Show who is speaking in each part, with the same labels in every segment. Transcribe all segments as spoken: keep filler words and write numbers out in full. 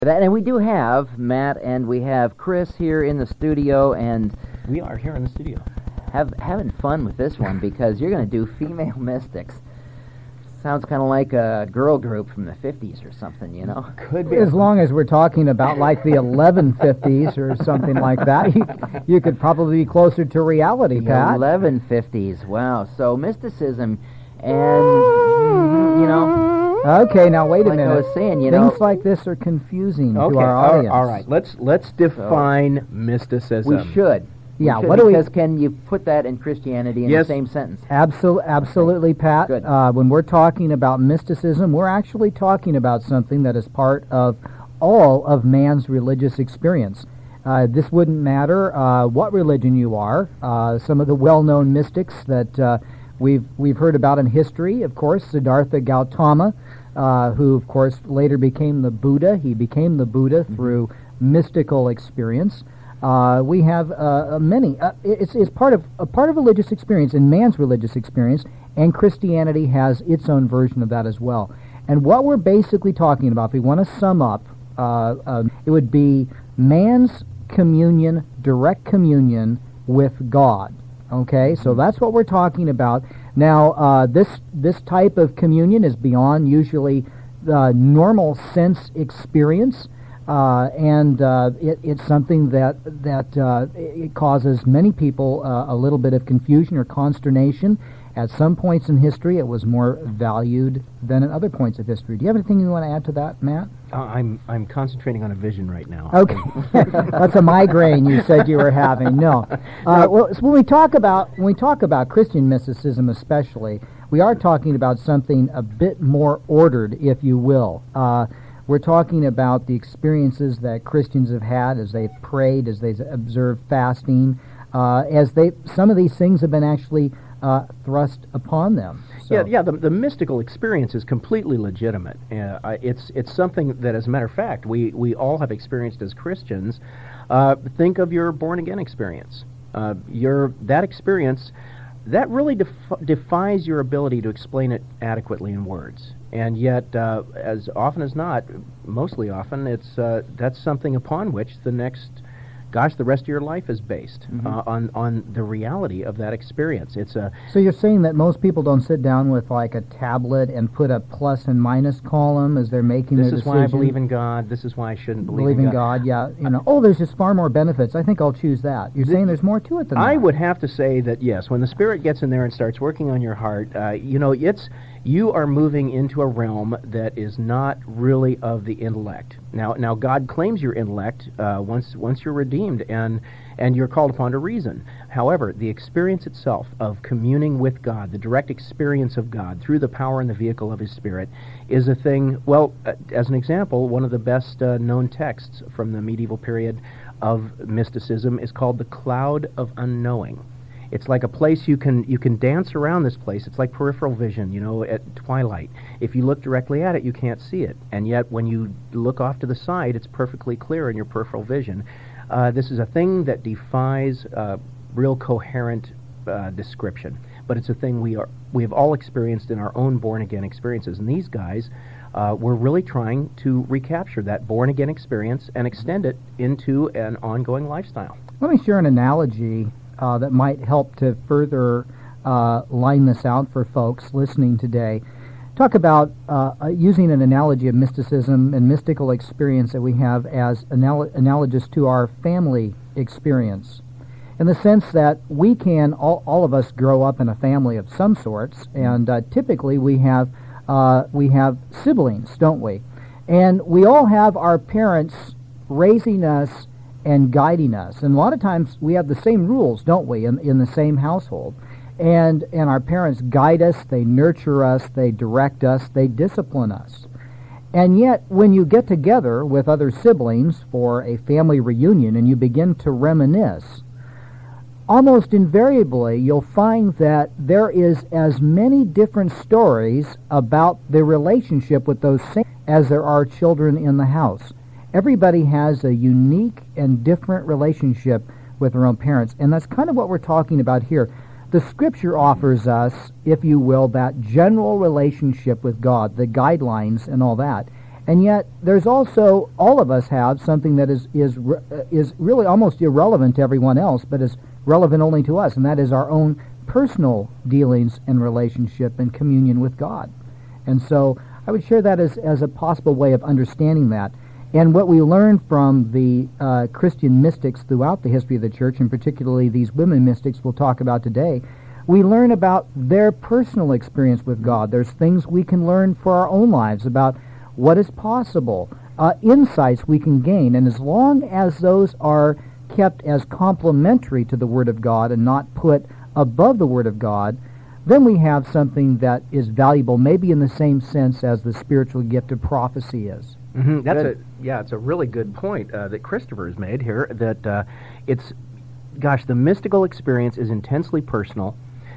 Speaker 1: And we do have Matt and we have Chris here in the studio, and
Speaker 2: we are here in the studio.
Speaker 1: Have having fun with this one because you're going to do female mystics. Sounds kind of like a girl group from the fifties or something, you know.
Speaker 3: Could be. As long as we're talking about like the eleven fifties or something like that, you, you could probably be closer to reality,
Speaker 1: the
Speaker 3: Pat.
Speaker 1: eleven fifties, wow. So mysticism and, you know...
Speaker 3: Okay, now wait a
Speaker 1: like
Speaker 3: minute.
Speaker 1: I was saying, you
Speaker 3: Things
Speaker 1: know,
Speaker 3: like this are confusing
Speaker 2: okay,
Speaker 3: to our audience.
Speaker 2: All right, let's let's define so, mysticism.
Speaker 1: We should. We
Speaker 3: yeah,
Speaker 1: should,
Speaker 3: what do we?
Speaker 1: Because can you put that in Christianity in
Speaker 2: yes.
Speaker 1: the same sentence?
Speaker 3: Absolutely, absolutely, Pat.
Speaker 1: Good.
Speaker 3: Uh, when we're talking about mysticism, we're actually talking about something that is part of all of man's religious experience. Uh, this wouldn't matter uh, what religion you are. Uh, some of the well-known mystics that uh, we've we've heard about in history, of course, Siddhartha Gautama. Uh, who, of course, later became the Buddha. He became the Buddha mm-hmm. through mystical experience. Uh, we have uh, many. Uh, it's, it's part of a part of religious experience, in man's religious experience, and Christianity has its own version of that as well. And what we're basically talking about, if we want to sum up, uh, uh, it would be man's communion, direct communion with God. Okay, so that's what we're talking about. Now, uh, this this type of communion is beyond usually the normal sense experience, uh, and uh, it, it's something that that uh, it causes many people uh, a little bit of confusion or consternation. At some points in history, it was more valued than at other points of history. Do you have anything you want to add to that, Matt?
Speaker 2: Uh, I'm I'm concentrating on a vision right now.
Speaker 3: Okay, that's a migraine you said you were having. No, uh, well, so when we talk about when we talk about Christian mysticism, especially, we are talking about something a bit more ordered, if you will. Uh, we're talking about the experiences that Christians have had as they've prayed, as they've observed fasting, uh, as they some of these things have been actually uh, thrust upon them. So.
Speaker 2: Yeah, yeah. The, the mystical experience is completely legitimate. Uh, it's it's something that, as a matter of fact, we, we all have experienced as Christians. Uh, think of your born again experience. Uh, your that experience that really def- defies your ability to explain it adequately in words. And yet, uh, as often as not, mostly often, it's uh, that's something upon which the next. Gosh, the rest of your life is based mm-hmm. uh, on on the reality of that experience. It's a
Speaker 3: so you're saying that most people don't sit down with like a tablet and put a plus and minus column as they're making
Speaker 2: this
Speaker 3: their
Speaker 2: is
Speaker 3: decision?
Speaker 2: Why I believe in God. This is why I shouldn't believe,
Speaker 3: believe
Speaker 2: in
Speaker 3: God.
Speaker 2: God.
Speaker 3: Yeah, you know. Oh, there's just far more benefits. I think I'll choose that. You're the, saying there's more to it than
Speaker 2: I
Speaker 3: that.
Speaker 2: would have to say that yes. When the Spirit gets in there and starts working on your heart, uh, you know, it's. You are moving into a realm that is not really of the intellect. Now, now God claims your intellect uh, once once you're redeemed and and you're called upon to reason. However, the experience itself of communing with God, the direct experience of God through the power and the vehicle of His Spirit, is a thing. Well, uh, as an example, one of the best uh, known texts from the medieval period of mysticism is called the Cloud of Unknowing. It's like a place you can you can dance around this place. It's like peripheral vision, you know, at twilight. If you look directly at it, you can't see it. And yet, when you look off to the side, it's perfectly clear in your peripheral vision. Uh, this is a thing that defies uh, real coherent uh, description. But it's a thing we are we have all experienced in our own born-again experiences. And these guys uh, were really trying to recapture that born-again experience and extend it into an ongoing lifestyle.
Speaker 3: Let me share an analogy Uh, that might help to further uh, line this out for folks listening today. Talk about uh, uh, using an analogy of mysticism and mystical experience that we have as anal- analogous to our family experience, in the sense that we can, all, all of us grow up in a family of some sorts, and uh, typically we have uh, we have siblings, don't we? And we all have our parents raising us and guiding us. And a lot of times we have the same rules, don't we, in, in the same household. And and our parents guide us, they nurture us, they direct us, they discipline us. And yet, when you get together with other siblings for a family reunion and you begin to reminisce, almost invariably you'll find that there is as many different stories about the relationship with those same as there are children in the house. Everybody has a unique and different relationship with their own parents, and that's kind of what we're talking about here. The Scripture offers us, if you will, that general relationship with God, the guidelines and all that. And yet, there's also, all of us have something that is is re- uh, is really almost irrelevant to everyone else, but is relevant only to us, and that is our own personal dealings and relationship and communion with God. And so I would share that as, as a possible way of understanding that. And what we learn from the uh, Christian mystics throughout the history of the church, and particularly these women mystics we'll talk about today, we learn about their personal experience with God. There's things we can learn for our own lives about what is possible, uh, insights we can gain. And as long as those are kept as complementary to the Word of God and not put above the Word of God, then we have something that is valuable, maybe in the same sense as the spiritual gift of prophecy is.
Speaker 2: Mm-hmm. That's
Speaker 1: Good.
Speaker 2: a yeah, it's a really good point uh, that Christopher has made here. That uh, it's, gosh, the mystical experience is intensely personal.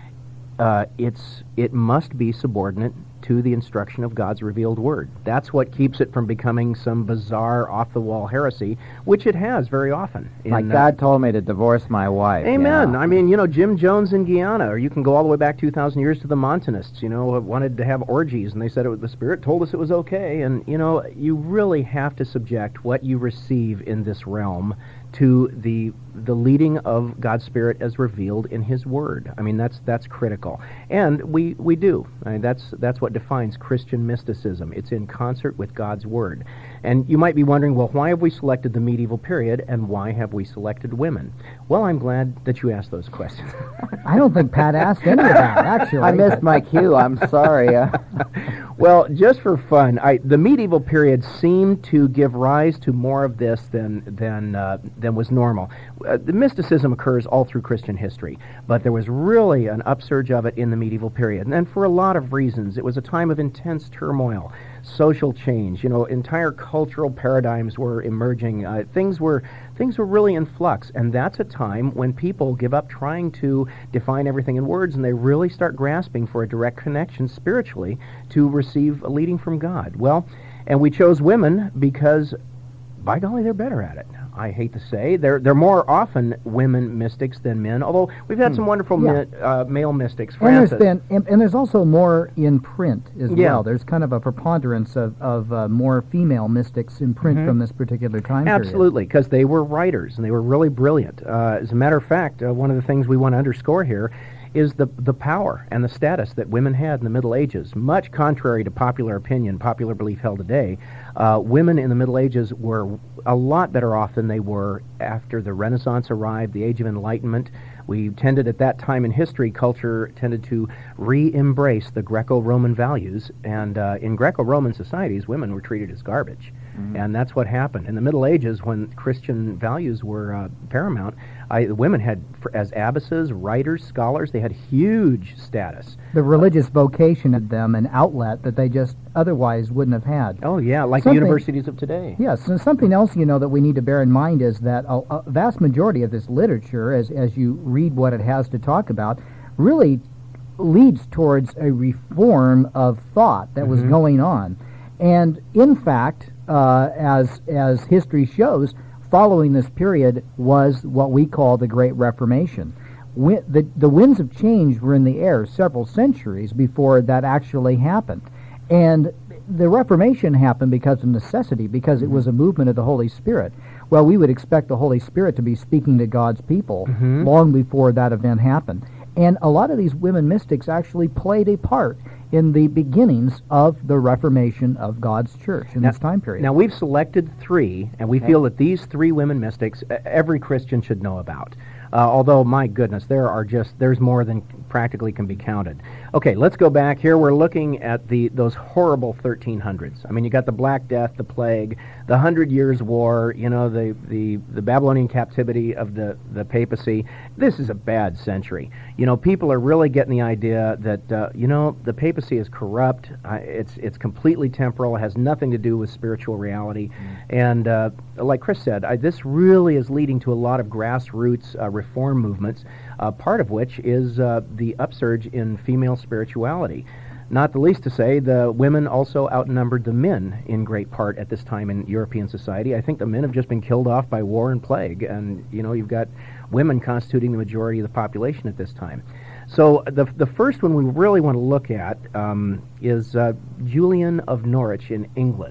Speaker 2: Uh, it's it must be subordinate to the instruction of God's revealed Word. That's what keeps it from becoming some bizarre, off-the-wall heresy, which it has very often. In,
Speaker 1: Like
Speaker 2: uh,
Speaker 1: God told me to divorce my wife.
Speaker 2: Amen.
Speaker 1: Yeah.
Speaker 2: I mean, you know, Jim Jones in Guyana, or you can go all the way back two thousand years to the Montanists, you know, wanted to have orgies, and they said it was, the Spirit told us it was okay. And, you know, you really have to subject what you receive in this realm to the the leading of God's Spirit as revealed in His Word. I mean, that's that's critical. And we, we do. I mean, that's that's what defines Christian mysticism. It's in concert with God's Word. And you might be wondering, well, why have we selected the medieval period, and why have we selected women? Well, I'm glad that you asked those questions.
Speaker 3: I don't think Pat asked any of that, actually.
Speaker 1: I missed my cue. I'm sorry. Uh,
Speaker 2: Well, just for fun, I, the medieval period seemed to give rise to more of this than than uh, than was normal. Uh, the mysticism occurs all through Christian history, but there was really an upsurge of it in the medieval period, and for a lot of reasons. It was a time of intense turmoil, social change. You know, entire cultural paradigms were emerging. Uh, things were things were really in flux, and that's a time when people give up trying to define everything in words, and they really start grasping for a direct connection spiritually to receive a leading from God. Well, and we chose women because, by golly, they're better at it. I hate to say. They're they're more often women mystics than men, although we've had some wonderful
Speaker 3: Yeah.
Speaker 2: mi- uh, male mystics.
Speaker 3: And
Speaker 2: Francis.
Speaker 3: there's, been, and, and there's also more in print as
Speaker 2: Yeah.
Speaker 3: well. There's kind of a preponderance of, of uh, more female mystics in print
Speaker 2: Mhm.
Speaker 3: from this particular time period.
Speaker 2: Absolutely, because they were writers, and they were really brilliant. Uh, as a matter of fact, uh, one of the things we want to underscore here is the the power and the status that women had in the Middle Ages. Much contrary to popular opinion, popular belief held today, uh, women in the Middle Ages were a lot better off than they were after the Renaissance arrived, the Age of Enlightenment. We tended at that time in history, culture tended to re-embrace the Greco-Roman values, and uh, in Greco-Roman societies, women were treated as garbage. Mm-hmm. And that's what happened. In the Middle Ages, when Christian values were uh, paramount, I, women had, for, as abbesses, writers, scholars, they had huge status.
Speaker 3: The religious vocation had them an outlet that they just otherwise wouldn't have had.
Speaker 2: Oh, yeah, like
Speaker 3: Something-
Speaker 2: the universities of today.
Speaker 3: Yes, and something else, you know, that we need to bear in mind is that a, a vast majority of this literature, as, as you read what it has to talk about, really leads towards a reform of thought that
Speaker 2: Mm-hmm.
Speaker 3: was going on. And in fact, uh, as as history shows, following this period was what we call the Great Reformation. Wi- the, the winds of change were in the air several centuries before that actually happened. And the Reformation happened because of necessity, because it was a movement of the Holy Spirit. Well, we would expect the Holy Spirit to be speaking to God's people
Speaker 2: Mhm.
Speaker 3: long before that event happened. And a lot of these women mystics actually played a part in the beginnings of the Reformation of God's church in
Speaker 2: Now-
Speaker 3: this time period.
Speaker 2: Now, we've selected three, and we
Speaker 1: Okay.
Speaker 2: feel that these three women mystics, uh, every Christian should know about. Uh, although, my goodness, there are just, there's more than practically can be counted. Okay, let's go back here. We're looking at the those horrible thirteen hundreds. I mean, you got the Black Death, the Plague, the Hundred Years' War, you know, the, the, the Babylonian captivity of the, the papacy. This is a bad century. You know, people are really getting the idea that, uh, you know, the papacy is corrupt. Uh, it's, it's completely temporal. It has nothing to do with spiritual reality. And uh, like Chris said, I, this really is leading to a lot of grassroots uh, reform movements, uh, part of which is uh, the upsurge in female spirituality. Not the least to say, the women also outnumbered the men in great part at this time in European society. I think the men have just been killed off by war and plague, and, you know, you've got women constituting the majority of the population at this time. So the the first one we really want to look at um, is uh, Julian of Norwich in England.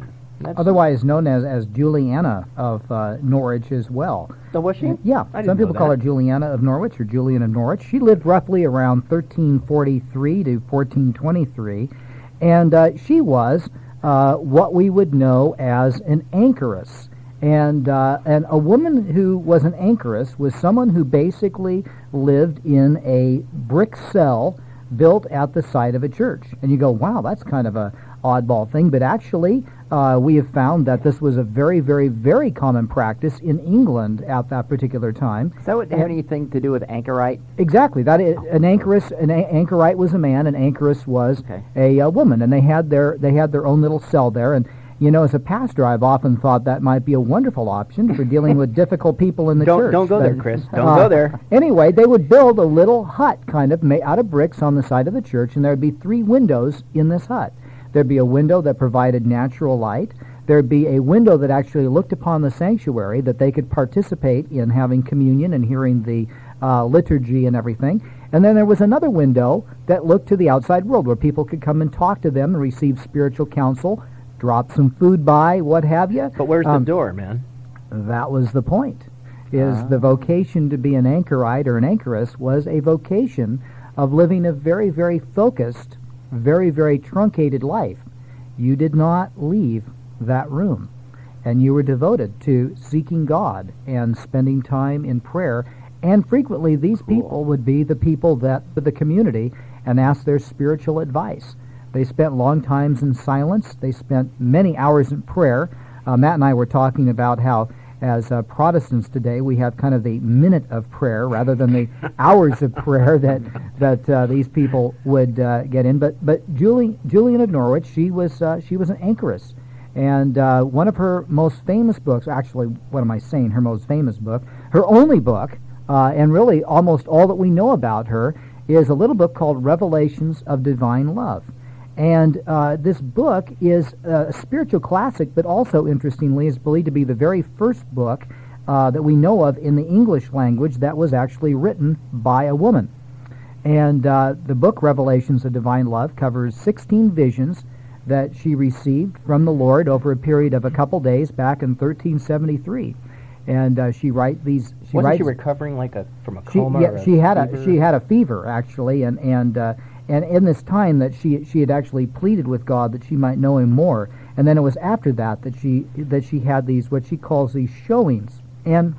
Speaker 2: That's
Speaker 3: otherwise known as, as Juliana of uh, Norwich as well.
Speaker 2: Oh, was she?
Speaker 3: Yeah,
Speaker 2: I didn't
Speaker 3: some
Speaker 2: know
Speaker 3: people call her
Speaker 2: that.
Speaker 3: Juliana of Norwich or Julian of Norwich. She lived roughly around thirteen forty-three to fourteen twenty-three, and uh, she was uh, what we would know as an anchoress. And uh, and a woman who was an anchoress was someone who basically lived in a brick cell built at the side of a church. And you go, wow, that's kind of a oddball thing. But actually, uh, we have found that this was a very, very, very common practice in England at that particular time.
Speaker 1: Does that would have anything to do with anchorite?
Speaker 3: Exactly. That is, an anchoress, an a- anchorite was a man, an anchoress was
Speaker 1: Okay.
Speaker 3: a, uh woman, and they had their they had their own little cell there. And you know, as a pastor, I've often thought that might be a wonderful option for dealing with difficult people in the
Speaker 2: Don't
Speaker 3: church.
Speaker 2: don't go
Speaker 3: But,
Speaker 2: there, Chris. Don't
Speaker 3: uh,
Speaker 2: go there.
Speaker 3: Anyway, they would build a little hut, kind of, made out of bricks on the side of the church, and there would be three windows in this hut. There'd be a window that provided natural light. There'd be a window that actually looked upon the sanctuary, that they could participate in having communion and hearing the uh, liturgy and everything. And then there was another window that looked to the outside world, where people could come and talk to them and receive spiritual counsel, drop some food by, what have you.
Speaker 2: But where's
Speaker 3: Um,
Speaker 2: the door, man?
Speaker 3: That was the point, is
Speaker 1: Ah.
Speaker 3: the vocation to be an anchorite or an anchoress was a vocation of living a very, very focused, very, very truncated life. You did not leave that room, and you were devoted to seeking God and spending time in prayer. And frequently these people would be the people that, the community, and ask their spiritual advice. They spent long times in silence. They spent many hours in prayer. Uh, Matt and I were talking about how, as uh, Protestants today, we have kind of the minute of prayer rather than the hours of prayer that that uh, these people would uh, get in. But but Julie, Julian of Norwich, she was uh, she was an anchoress, and uh, one of her most famous books, actually, what am I saying? Her most famous book, her only book, uh, and really almost all that we know about her, is a little book called Revelations of Divine Love. And uh, this book is a spiritual classic, but also, interestingly, is believed to be the very first book uh, that we know of in the English language that was actually written by a woman. And uh, the book, Revelations of Divine Love, covers sixteen visions that she received from the Lord over a period of a couple days back in thirteen seventy-three. And uh, she write these. She
Speaker 2: Wasn't
Speaker 3: writes,
Speaker 2: she recovering like a from a
Speaker 3: she,
Speaker 2: coma?
Speaker 3: yeah,
Speaker 2: or a
Speaker 3: she had
Speaker 2: fever?
Speaker 3: a she had a fever actually, and and uh, and in this time that she she had actually pleaded with God that she might know Him more, and then it was after that that she that she had these what she calls these showings. And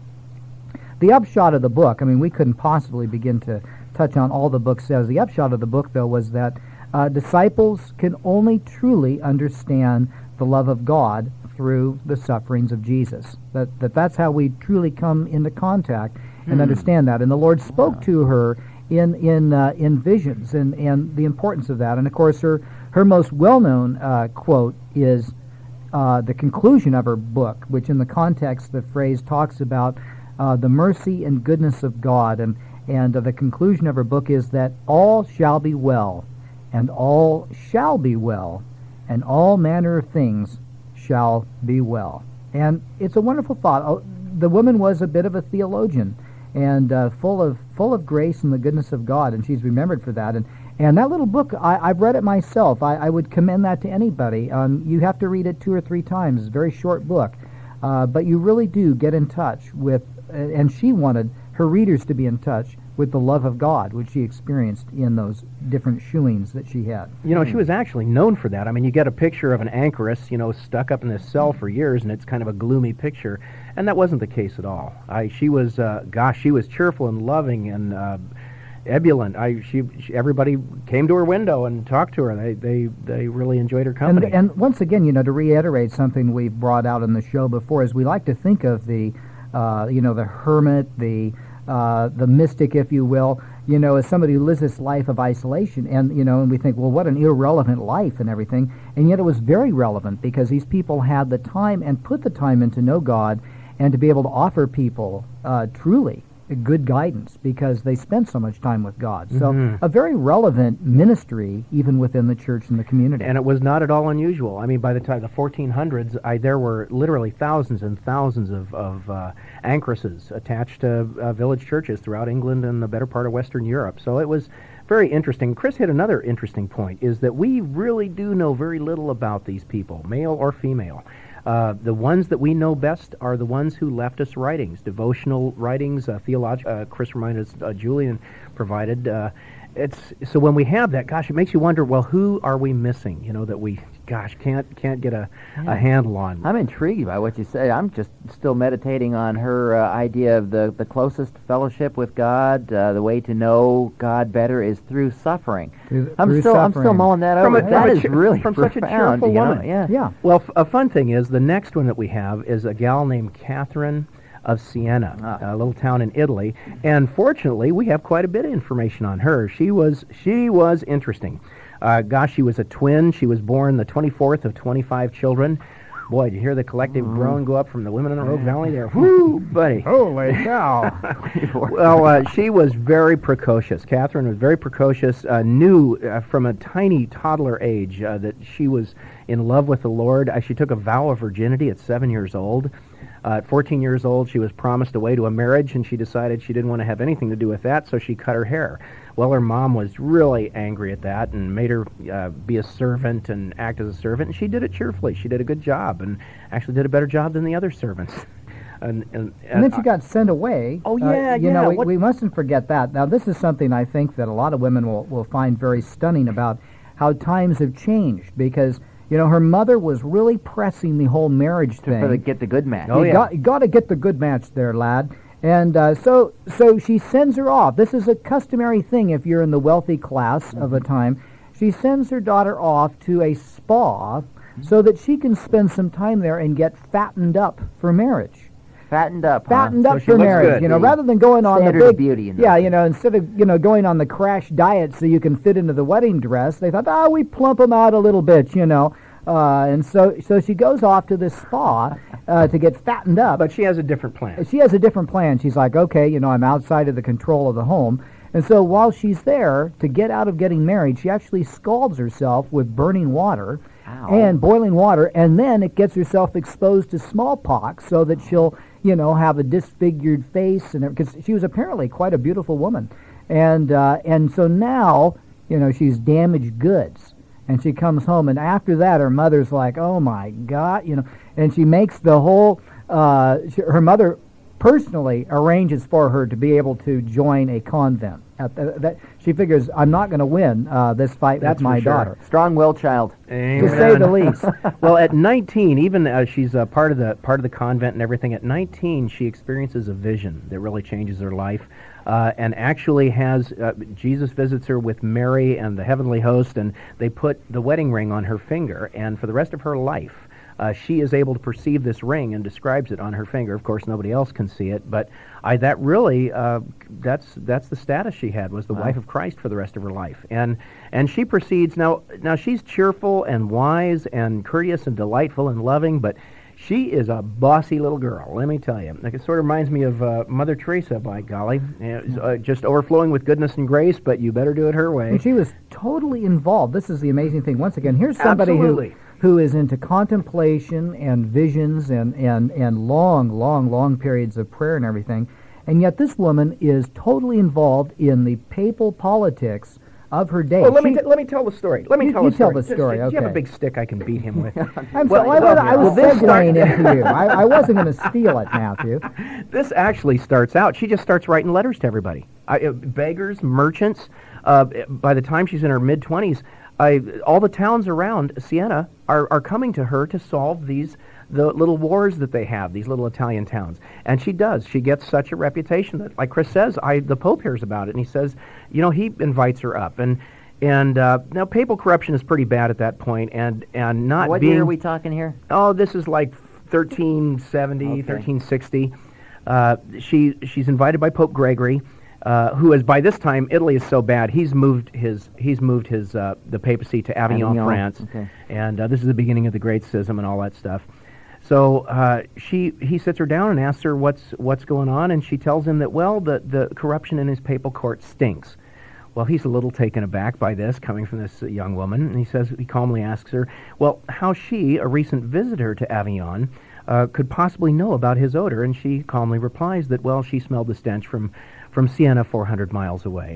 Speaker 3: the upshot of the book, I mean, we couldn't possibly begin to touch on all the book says. The upshot of the book, though, was that uh, disciples can only truly understand the love of God through the sufferings of Jesus. That, that that's how we truly come into contact and
Speaker 2: Hmm.
Speaker 3: understand that. And the Lord spoke to her in in uh, in visions, and, and the importance of that. And of course, her her most well-known uh, quote is uh, the conclusion of her book, which in the context the phrase talks about uh, the mercy and goodness of God. And and uh, the conclusion of her book is that all shall be well, and all shall be well, and all manner of things shall be well. And it's a wonderful thought. Oh, the woman was a bit of a theologian, and uh, full of full of grace and the goodness of God, and she's remembered for that. And and that little book, I, I've read it myself. I, I would commend that to anybody. Um, you have to read it two or three times. It's a very short book, uh, but you really do get in touch with. Uh, and she wanted her readers to be in touch with the love of God, which she experienced in those different shooings that she had.
Speaker 2: You know, she was actually known for that. I mean, you get a picture of an anchoress, you know, stuck up in this cell for years, and it's kind of a gloomy picture. And that wasn't the case at all. I, she was, uh, gosh, she was cheerful and loving and uh, ebullient. I, she, she, everybody came to her window and talked to her. They, they, they really enjoyed her company.
Speaker 3: And, and once again, you know, to reiterate something we've brought out in the show before, is we like to think of the, uh, you know, the hermit, the uh, the mystic, if you will, you know, as somebody who lives this life of isolation. And, you know, and we think, well, what an irrelevant life and everything. And yet it was very relevant, because these people had the time and put the time in to know God and to be able to offer people uh, truly good guidance, because they spent so much time with God. So
Speaker 2: Mhm.
Speaker 3: a very relevant ministry even within the church and the community.
Speaker 2: And it was not at all unusual. I mean, by the time the fourteen hundreds, I, there were literally thousands and thousands of, of uh, anchoresses attached to uh, village churches throughout England and the better part of Western Europe. So it was very interesting. Chris hit another interesting point, is that we really do know very little about these people, male or female. Uh, the ones that we know best are the ones who left us writings, devotional writings, uh, theological. Uh, Chris reminded us, uh, Julian provided. Uh, it's so when we have that, gosh, it makes you wonder. Well, who are we missing? You know, that we, gosh, can't can't get a,
Speaker 1: Yeah.
Speaker 2: a handle on.
Speaker 1: I'm intrigued by what you say. I'm just still meditating on her uh, idea of the, the closest fellowship with God. Uh, the way to know God better is through suffering.
Speaker 3: Through-
Speaker 1: I'm
Speaker 3: through
Speaker 1: still I'm still
Speaker 3: suffering.
Speaker 1: mulling that
Speaker 2: From
Speaker 1: over.
Speaker 2: a-
Speaker 1: That
Speaker 2: from a
Speaker 1: is
Speaker 2: cheer-
Speaker 1: really
Speaker 2: from such a
Speaker 1: profound,
Speaker 2: cheerful
Speaker 1: you know?
Speaker 2: woman.
Speaker 1: Yeah.
Speaker 3: Yeah.
Speaker 2: Well, f- a fun thing is the next one that we have is a gal named Catherine of Siena,
Speaker 1: Ah.
Speaker 2: a little town in Italy, and fortunately we have quite a bit of information on her. She was she was interesting. Uh, gosh, she was a twin. She was born the twenty-fourth of twenty-five children. Boy, did you hear the collective
Speaker 1: Mm.
Speaker 2: groan go up from the women in the Rogue Valley there? Whoo, buddy.
Speaker 3: Holy cow.
Speaker 2: Well, uh, she was very precocious. Catherine was very precocious, uh, knew uh, from a tiny toddler age uh, that she was in love with the Lord. Uh, she took a vow of virginity at seven years old. Uh, at fourteen years old, she was promised away to a marriage, and she decided she didn't want to have anything to do with that, so she cut her hair. Well, her mom was really angry at that and made her uh, be a servant and act as a servant, and she did it cheerfully. She did a good job, and actually did a better job than the other servants. and, and,
Speaker 3: And then she got sent away.
Speaker 2: Oh,
Speaker 3: Uh,
Speaker 2: yeah,
Speaker 3: you
Speaker 2: yeah,
Speaker 3: know, we,
Speaker 2: what-
Speaker 3: we mustn't forget that. Now, this is something I think that a lot of women will, will find very stunning about how times have changed, because, you know, her mother was really pressing the whole marriage thing.
Speaker 1: For the get the good match.
Speaker 2: Oh,
Speaker 3: you
Speaker 2: yeah.
Speaker 3: got, you got to get the good match there, lad. And uh, so, so she sends her off. This is a customary thing if you're in the wealthy class of a time. She sends her daughter off to a spa so that she can spend some time there and get fattened up for marriage.
Speaker 1: Fattened up, huh?
Speaker 3: Fattened
Speaker 2: So
Speaker 3: up
Speaker 2: she
Speaker 3: for
Speaker 2: looks
Speaker 3: marriage,
Speaker 2: good.
Speaker 3: you know,
Speaker 1: The
Speaker 3: rather than going on the
Speaker 1: standard of
Speaker 3: big
Speaker 1: beauty in
Speaker 3: yeah,
Speaker 1: those
Speaker 3: you know, instead of you know going on the crash diet so you can fit into the wedding dress, they thought, oh, we plump them out a little bit, you know. Uh, and so, so she goes off to this spa uh, to get fattened up.
Speaker 2: But she has a different plan.
Speaker 3: She has a different plan. She's like, okay, you know, I'm outside of the control of the home. And so while she's there, to get out of getting married, she actually scalds herself with burning water
Speaker 1: Ow.
Speaker 3: and boiling water, and then it gets herself exposed to smallpox so that she'll, you know, have a disfigured face, and because she was apparently quite a beautiful woman. And, uh, and so now, you know, she's damaged goods. And she comes home, and after that, her mother's like, "Oh my God," you know. And she makes the whole. Uh, she, her mother personally arranges for her to be able to join a convent. At the, that she figures, I'm not going to win uh, this fight
Speaker 2: That's
Speaker 3: with my
Speaker 2: for sure.
Speaker 3: daughter,
Speaker 1: Strong-willed child.
Speaker 3: to say the least.
Speaker 2: Well, at nineteen, even uh, she's uh, part of the part of the convent and everything. At nineteen, she experiences a vision that really changes her life, uh, and actually has uh, Jesus visits her with Mary and the heavenly host, and they put the wedding ring on her finger, and for the rest of her life, uh, she is able to perceive this ring and describes it on her finger. Of course, nobody else can see it, but I that really uh, that's that's the status she had, was the
Speaker 1: Wow.
Speaker 2: wife of Christ for the rest of her life, and and she proceeds now. Now she's cheerful and wise and courteous and delightful and loving, but she is a bossy little girl. Let me tell you, like, it sort of reminds me of uh, Mother Teresa. By golly, uh, uh, just overflowing with goodness and grace, but you better do it her way.
Speaker 3: And she was totally involved. This is the amazing thing. Once again, here's somebody
Speaker 2: Absolutely.
Speaker 3: who who is into contemplation and visions and, and, and long, long, long periods of prayer and everything. And yet this woman is totally involved in the papal politics of her day.
Speaker 2: Well, let me
Speaker 3: She-
Speaker 2: t- let me tell the story. Let me
Speaker 3: You-
Speaker 2: tell
Speaker 3: you
Speaker 2: the
Speaker 3: tell
Speaker 2: story.
Speaker 3: the story,
Speaker 2: Do you have a
Speaker 3: okay.
Speaker 2: big stick I can beat him with?
Speaker 3: I'm
Speaker 2: Well,
Speaker 3: sorry, I,
Speaker 2: well,
Speaker 3: was- I
Speaker 2: well,
Speaker 3: was
Speaker 2: this start-
Speaker 3: segueing into you. I, I wasn't going to steal it, Matthew.
Speaker 2: This actually starts out, she just starts writing letters to everybody. I, uh, beggars, merchants. Uh, by the time she's in her mid-twenties, I, all the towns around Siena are, are coming to her to solve these the little wars that they have, these little Italian towns. And she does. She gets such a reputation that, like Chris says, I the Pope hears about it, and he says, you know, he invites her up. And and uh, now papal corruption is pretty bad at that point, and, and not
Speaker 1: What
Speaker 2: being...
Speaker 1: year are we talking here?
Speaker 2: Oh, this is like thirteen seventy,
Speaker 1: Okay.
Speaker 2: thirteen sixty. Uh, she she's invited by Pope Gregory, uh, who is by this time, Italy is so bad, he's moved his he's moved his uh, the papacy to Avignon,
Speaker 1: Avignon,
Speaker 2: France,
Speaker 1: okay.
Speaker 2: and uh, this is the beginning of the Great Schism and all that stuff. So uh, she he sits her down and asks her what's what's going on, and she tells him that, well, the the corruption in his papal court stinks. Well, he's a little taken aback by this, coming from this uh, young woman, and he says, he calmly asks her, well, how she, a recent visitor to Avignon, uh, could possibly know about his odor, and she calmly replies that, well, she smelled the stench from, from Siena four hundred miles away.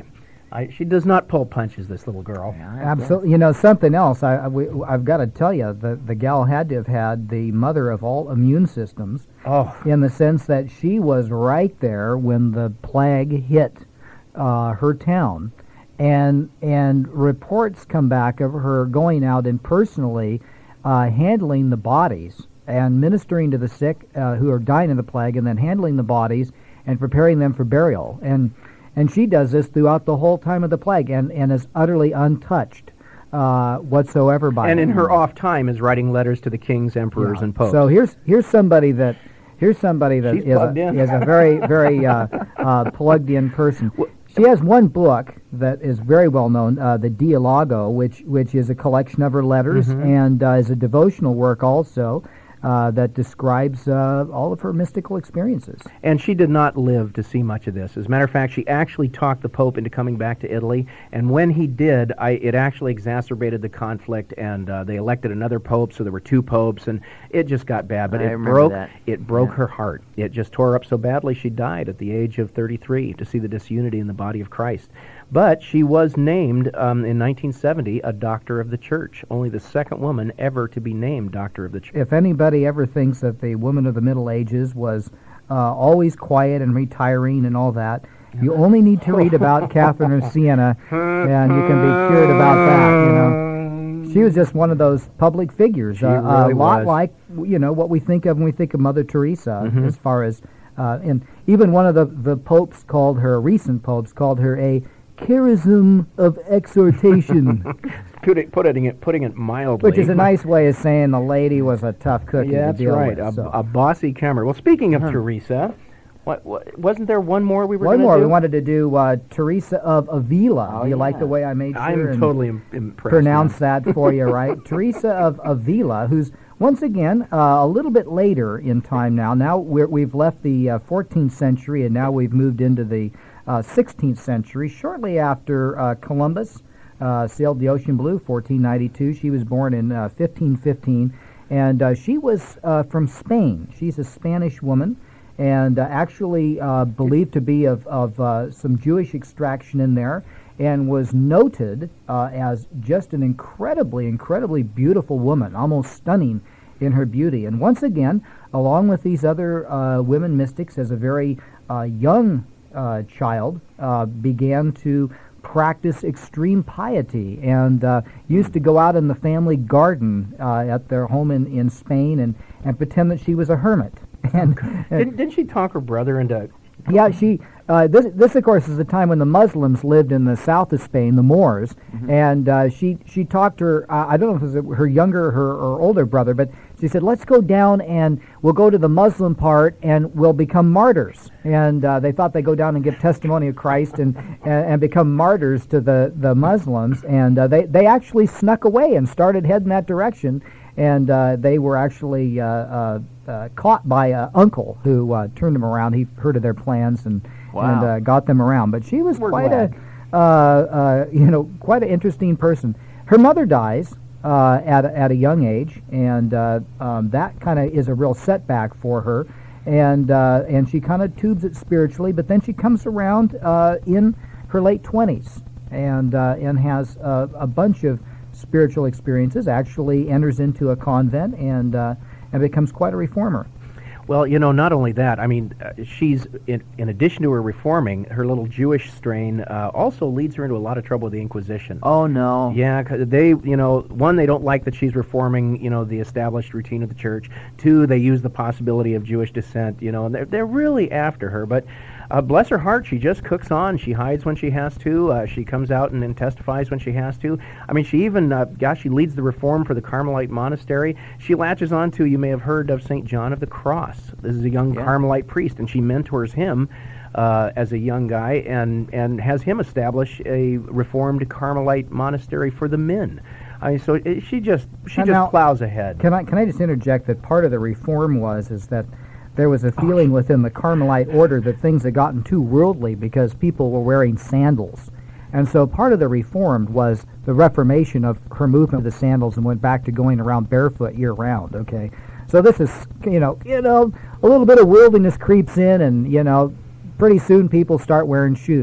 Speaker 2: I, she does not pull punches, this little girl.
Speaker 1: Yeah, I
Speaker 3: Absolutely. You know, something else, I, I, we, I've got to tell you, the, the gal had to have had the mother of all immune systems
Speaker 2: Oh,
Speaker 3: in the sense that she was right there when the plague hit uh, her town. And, and reports come back of her going out and personally uh, handling the bodies and ministering to the sick uh, who are dying of the plague, and then handling the bodies and preparing them for burial. And and she does this throughout the whole time of the plague, and, and is utterly untouched uh, whatsoever by
Speaker 2: and
Speaker 3: it.
Speaker 2: in her off time is writing letters to the kings, emperors,
Speaker 3: Yeah.
Speaker 2: and popes.
Speaker 3: So here's here's somebody that here's somebody that
Speaker 2: She's
Speaker 3: is
Speaker 2: plugged
Speaker 3: a,
Speaker 2: in.
Speaker 3: is a very very uh, uh, plugged in person. She has one book that is very well known, uh, the Dialogo, which which is a collection of her letters,
Speaker 2: Mhm.
Speaker 3: and uh, is a devotional work also. Uh, that describes uh, all of her mystical experiences.
Speaker 2: And she did not live to see much of this. As a matter of fact, she actually talked the Pope into coming back to Italy, and when he did, I, it actually exacerbated the conflict, and uh, they elected another Pope, so there were two Popes, and it just got bad. But
Speaker 1: I
Speaker 2: it
Speaker 1: remember
Speaker 2: broke
Speaker 1: that.
Speaker 2: it broke
Speaker 1: Yeah.
Speaker 2: her heart. It just tore her up so badly she died at the age of thirty-three to see the disunity in the body of Christ. But she was named um, in nineteen seventy a Doctor of the Church, only the second woman ever to be named Doctor of the Church.
Speaker 3: If anybody ever thinks that the woman of the Middle Ages was uh, always quiet and retiring and all that, you only need to read about Catherine of Siena, and you can be cured about that. You know, she was just one of those public figures,
Speaker 2: She
Speaker 3: uh,
Speaker 2: really
Speaker 3: a lot
Speaker 2: was.
Speaker 3: like you know what we think of when we think of Mother Teresa,
Speaker 2: Mhm.
Speaker 3: as far as uh, and even one of the the popes called her, recent popes called her a charism of exhortation.
Speaker 2: Put it, putting it, putting it mildly.
Speaker 3: Which is a nice way of saying the lady was a tough cookie
Speaker 2: Yeah,
Speaker 3: to
Speaker 2: that's
Speaker 3: deal
Speaker 2: right.
Speaker 3: with.
Speaker 2: A,
Speaker 3: so.
Speaker 2: a bossy camera. Well, speaking of Teresa, what, what wasn't there one more we were
Speaker 3: One
Speaker 2: gonna
Speaker 3: more.
Speaker 2: do?
Speaker 3: We wanted to do uh, Teresa of Avila.
Speaker 1: Oh,
Speaker 3: do you like
Speaker 1: yeah.
Speaker 3: the way I made sure
Speaker 2: I'm
Speaker 3: and
Speaker 2: totally im- impressed.
Speaker 3: pronounce
Speaker 2: now.
Speaker 3: that for you right? Teresa of Avila, who's once again uh, a little bit later in time now. Now we're, we've left the uh, fourteenth century, and now we've moved into the uh, sixteenth century. Shortly after uh, Columbus uh, sailed the ocean blue, fourteen ninety-two. She was born in uh, fifteen fifteen, and uh, she was uh, from Spain. She's a Spanish woman, and uh, actually uh, believed to be of, of uh, some Jewish extraction in there, and was noted uh, as just an incredibly, incredibly beautiful woman, almost stunning in her beauty. And once again, along with these other uh, women mystics, as a very uh, young uh, child, uh, began to practice extreme piety, and uh, used to go out in the family garden uh, at their home in, in Spain and, and pretend that she was a hermit. And,
Speaker 2: Didn't, didn't she talk her brother into?
Speaker 3: yeah, she. Uh, this, this of course, is the time when the Muslims lived in the south of Spain, the Moors, and uh, she she talked her. Uh, I don't know if it was her younger, her or older brother, but she said, "Let's go down and we'll go to the Muslim part and we'll become martyrs." And uh, they thought they'd go down and give testimony of Christ and and, and become martyrs to the the Muslims. And uh, they they actually snuck away and started heading that direction. And uh, they were actually uh, uh, uh, caught by an uncle who uh, turned them around. He heard of their plans and
Speaker 1: Wow.
Speaker 3: and uh, got them around. But she was
Speaker 2: We're
Speaker 3: quite
Speaker 2: glad.
Speaker 3: a uh, uh, you know quite an interesting person. Her mother dies uh, at a, at a young age, and uh, um, that kind of is a real setback for her. And uh, and she kind of tubes it spiritually, but then she comes around uh, in her late twenties and uh, and has a, a bunch of spiritual experiences. Actually, enters into a convent and uh, and becomes quite a reformer.
Speaker 2: Well, you know, not only that. I mean, uh, she's in, in addition to her reforming, her little Jewish strain uh, also leads her into a lot of trouble with the Inquisition.
Speaker 1: Oh no.
Speaker 2: Yeah, 'cause they, you know, one, they don't like that she's reforming, you know, the established routine of the church. Two, they use the possibility of Jewish descent, you know, and they're, they're really after her. But uh, bless her heart, she just cooks on. She hides when she has to. Uh, she comes out and, and testifies when she has to. I mean, she even, uh, gosh, she leads the reform for the Carmelite monastery. She latches on to, you may have heard of Saint John of the Cross. This is a young
Speaker 1: Yeah.
Speaker 2: Carmelite priest, and she mentors him uh, as a young guy, and, and has him establish a reformed Carmelite monastery for the men. I mean, so it, she just she
Speaker 3: And
Speaker 2: just
Speaker 3: now-
Speaker 2: plows ahead.
Speaker 3: Can I can I just interject that part of the reform was is that there was a feeling within the Carmelite order that things had gotten too worldly because people were wearing sandals. And so part of the reform was the reformation of her movement of the sandals and went back to going around barefoot year round, okay? So this is, you know, you know, a little bit of worldliness creeps in, and, you know, pretty soon people start wearing shoes.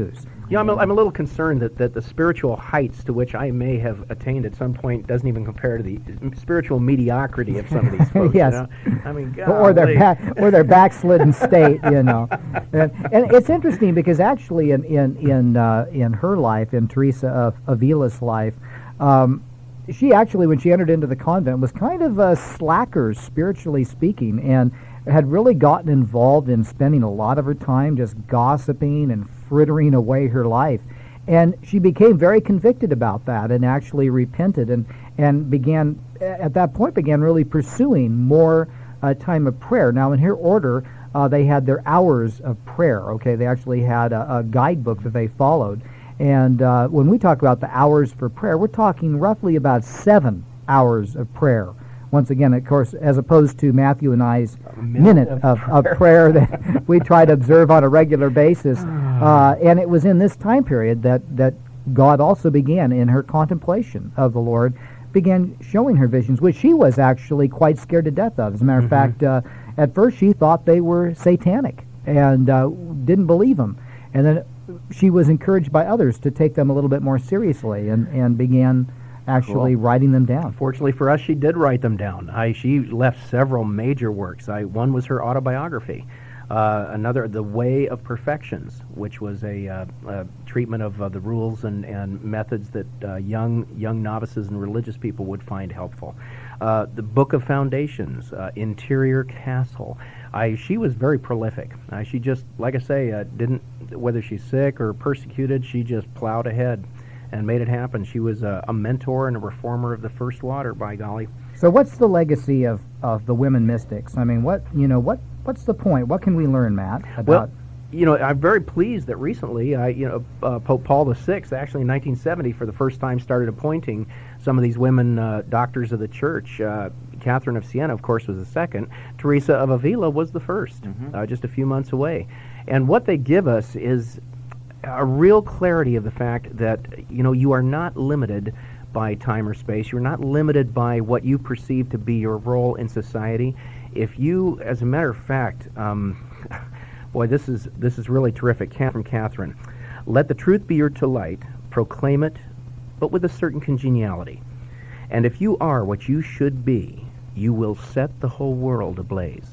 Speaker 2: You know, I'm a, I'm a little concerned that, that the spiritual heights to which I may have attained at some point doesn't even compare to the spiritual mediocrity of some of these folks.
Speaker 3: Yes.
Speaker 2: You know? I mean,
Speaker 3: or their
Speaker 2: golly.
Speaker 3: back, or their backslidden state, you know. And, and it's interesting because actually, in in in uh, in her life, in Teresa of Avila's life, um, she actually, when she entered into the convent, was kind of a slacker, spiritually speaking, and had really gotten involved in spending a lot of her time just gossiping and frittering away her life. And she became very convicted about that and actually repented and, and began, at that point, began really pursuing more uh, time of prayer. Now, in her order, uh, they had their hours of prayer, okay? They actually had a, a guidebook that they followed. And uh, when we talk about the hours for prayer, we're talking roughly about seven hours of prayer. Once again, of course, as opposed to Matthew and I's minute, minute of, of, of prayer that we try to observe on a regular basis. Uh, and it was in this time period that, that God also began, in her contemplation of the Lord, began showing her visions, which she was actually quite scared to death of. As a matter of
Speaker 2: Mm-hmm.
Speaker 3: fact, uh, at first she thought they were satanic and uh, didn't believe them. And then she was encouraged by others to take them a little bit more seriously and, and began actually
Speaker 2: Cool.
Speaker 3: writing them down.
Speaker 2: Fortunately for us, she did write them down. I, she left several major works. I, one was her autobiography. Uh, another, The Way of Perfections, which was a, uh, a treatment of uh, the rules and, and methods that uh, young young novices and religious people would find helpful. Uh, the Book of Foundations, uh, Interior Castle. I, she was very prolific. Uh, she just, like I say, uh, didn't, whether she's sick or persecuted, she just plowed ahead and made it happen. She was a, a mentor and a reformer of the First Water, by golly.
Speaker 3: So what's the legacy of, of the women mystics? I mean, what you know, what what's the point? What can we learn, Matt, about?
Speaker 2: Well, you know, I'm very pleased that recently, I, you know, uh, Pope Paul the Sixth, actually in nineteen seventy, for the first time, started appointing some of these women uh, doctors of the church. Uh, Catherine of Siena, of course, was the second. Teresa of Avila was the first,
Speaker 1: Mhm.
Speaker 2: uh, just a few months away. And what they give us is a real clarity of the fact that, you know, you are not limited by time or space. You're not limited by what you perceive to be your role in society. If you, as a matter of fact, um, boy, this is this is really terrific. Cat from Catherine. Let the truth be your delight. Proclaim it, but with a certain congeniality. And if you are what you should be, you will set the whole world ablaze.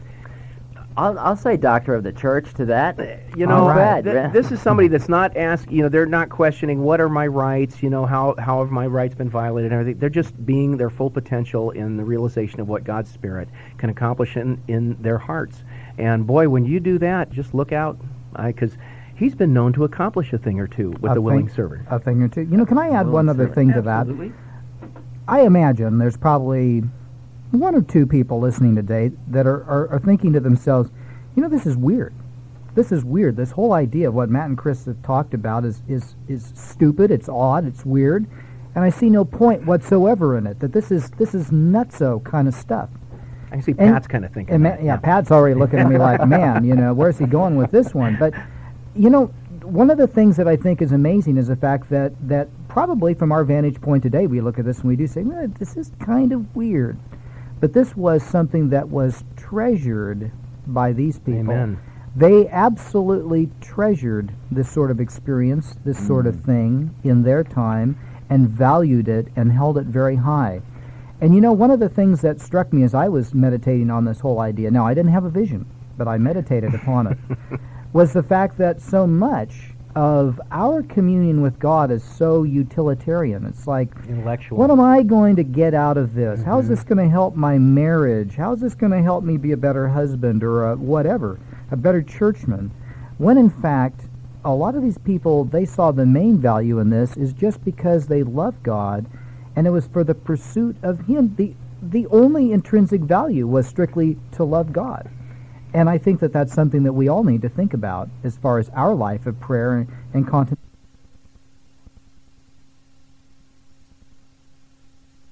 Speaker 1: I'll, I'll say doctor of the church to that.
Speaker 2: You know,
Speaker 1: All right.
Speaker 2: th- this is somebody that's not asking, you know, they're not questioning what are my rights, you know, how, how have my rights been violated and everything. They're just being their full potential in the realization of what God's Spirit can accomplish in, in their hearts. And boy, when you do that, just look out, because he's been known to accomplish a thing or two with
Speaker 3: A
Speaker 2: the willing
Speaker 3: thing-
Speaker 2: servant.
Speaker 3: A thing or two. You know, can I add
Speaker 1: Willing
Speaker 3: one other
Speaker 1: servant.
Speaker 3: thing to that?
Speaker 2: Absolutely.
Speaker 3: I imagine there's probably one or two people listening today that are, are, are thinking to themselves, you know, this is weird. This is weird. This whole idea of what Matt and Chris have talked about is, is, is stupid, it's odd, it's weird, and I see no point whatsoever in it, that this is this is nutso kind of stuff.
Speaker 2: I can see
Speaker 3: And-
Speaker 2: Pat's kind of thinking
Speaker 3: And Ma-
Speaker 2: that.
Speaker 3: yeah, Pat's already looking at me like, man, you know, where's he going with this one? But, you know, one of the things that I think is amazing is the fact that, that probably from our vantage point today, we look at this and we do say, well, this is kind of weird. But this was something that was treasured by these people.
Speaker 2: Amen.
Speaker 3: They absolutely treasured this sort of experience, this sort of thing in their time, and valued it and held it very high. And you know, one of the things that struck me as I was meditating on this whole idea, now I didn't have a vision, but I meditated upon it, was the fact that so much of our communion with God is so utilitarian. It's like,
Speaker 2: Intellectual.
Speaker 3: what am I going to get out of this? How's this going to help my marriage? How's this going to help me be a better husband or a whatever, a better churchman? When in fact, a lot of these people, they saw the main value in this is just because they love God, and it was for the pursuit of Him. The, the only intrinsic value was strictly to love God. And I think that that's something that we all need to think about as far as our life of prayer and, and contemplation.